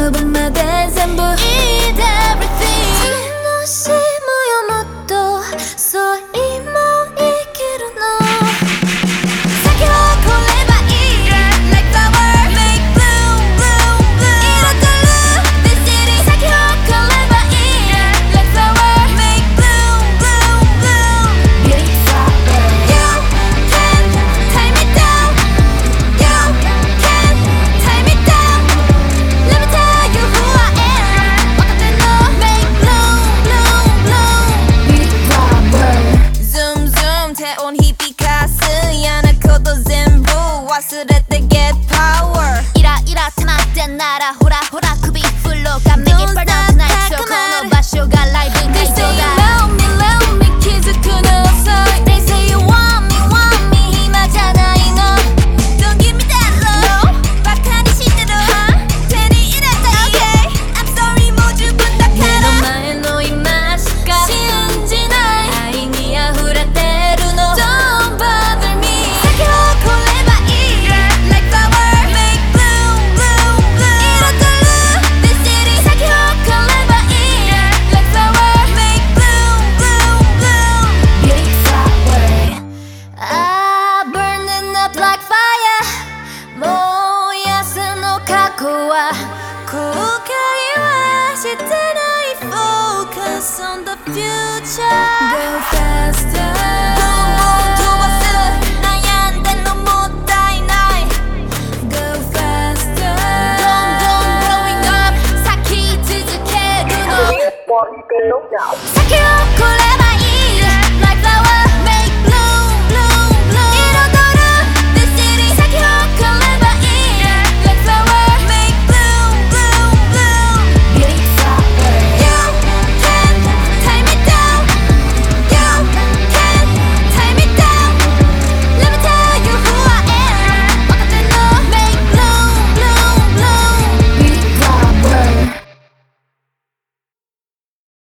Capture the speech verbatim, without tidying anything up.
部分まで全部 Eat everything 楽しむよもっとそう今生きるの先を来ればいい Like flower Make bloom bloom bloom 彩る This city 先を来ればいい Like flower Make bloom bloom bloom Big flower You can tie me down You can tie me down Let me tell you who I am 若手の Make bloom bloom bloom Big flower Zoom zoom 手を響かす嫌なこと全部忘れて Get power イライラ溜まってんならほらほら首振ろうか Make it burn out tonight So この場所がライブ会場だ They say you love me love me 気づくの遅い They say you want me want me 暇じゃないの Don't give me that love バカにしてる手に入れたい Okay I'm sorry もう十分だから目の前の今しか信じない愛に溢れてるの Don't bother me 先を来ればいい Like flower Make bloom bloom bloom 彩る This city 先を来ればいい Like flower Make bloom bloom bloom Big flower Ah burning up like fire 燃やすの過去は後悔はしてない Focus on the future Go faster ボンボン飛ばす悩んでんのもったいない Go faster どんどん blowing up 咲き続けるの先をこれ